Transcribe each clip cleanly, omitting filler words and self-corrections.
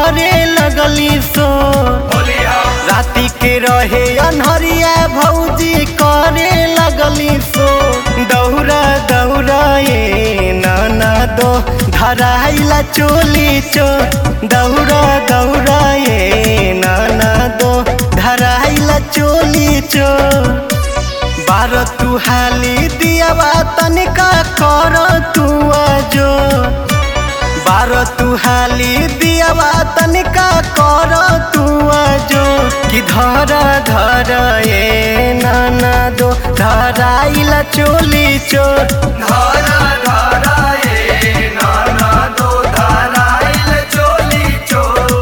करे लगली सो राती के रहे अनहरिया भौजी करे लगली सो दौरा दौरा ये नाना दो धराइला चोली चोर दौरा दौरा ये नाना दो धराइला चोली चोर बार तू हाली दियावा तनिका कर तू आजो बार तू हाली दियावा तनिका कर तू आजो कि धरा धरा ये नाना दो धराइला चोली चोर धारा धारा ये नाना दो धाराइल चोली चोर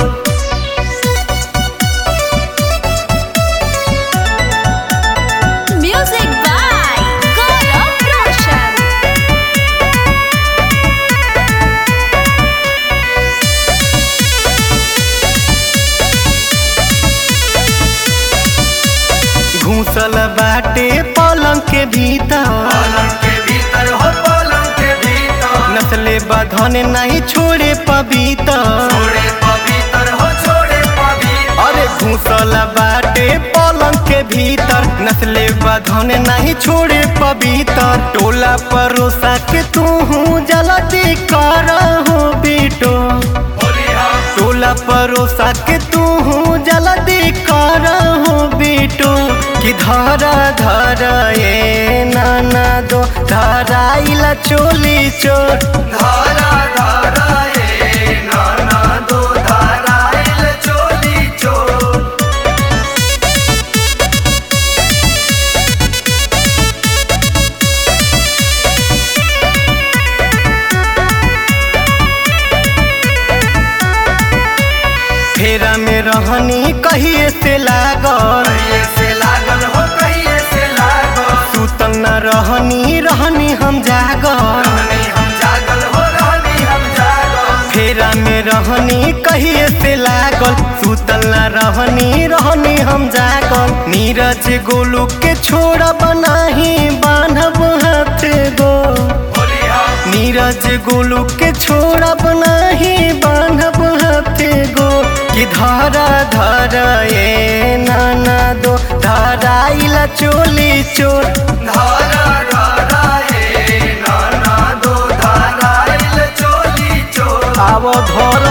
Music by Gaurav Roshan. घूसल बाटे पलंग के भीतर पलंग के भीतर हो पलंग के भीतर नस्ले बधन नहीं छोड़े पवित्र छोड़े पवित्र हो छोड़े पवित्र अरे घूसल बाटे पलंग के भीतर नस्ले बधन नहीं छोड़े पवित्र टोला परोसा के तू जल्दी कर हो बेटो बोलिया टोला परोसा के तू जल्दी कर हो बेटो कि धरा धरा ये नाना दो धराइला चोली चोर धारा धारा ये नाना दो धाराइल चोली चोर फेरा में रहनी कहिए से लागल कहिए से लागल हो कहिए से लागल सुतल न रहनी हम जागल रहनी हम जागल हो रहनी हम जागल फेरा में रहनी कहिए से लागल सुतल न रहनी हम जागल नीरज गोलू के छोड़ा बनाही बांधब हाथ गो बोलिया नीरज गोलू के छोड़ा बनाही बांधब हाथ गो कि धरा धरा ये नाना दो धराइला चोली चोर धारा धारा ये नाना दो धाराइल चोली चोर आव धर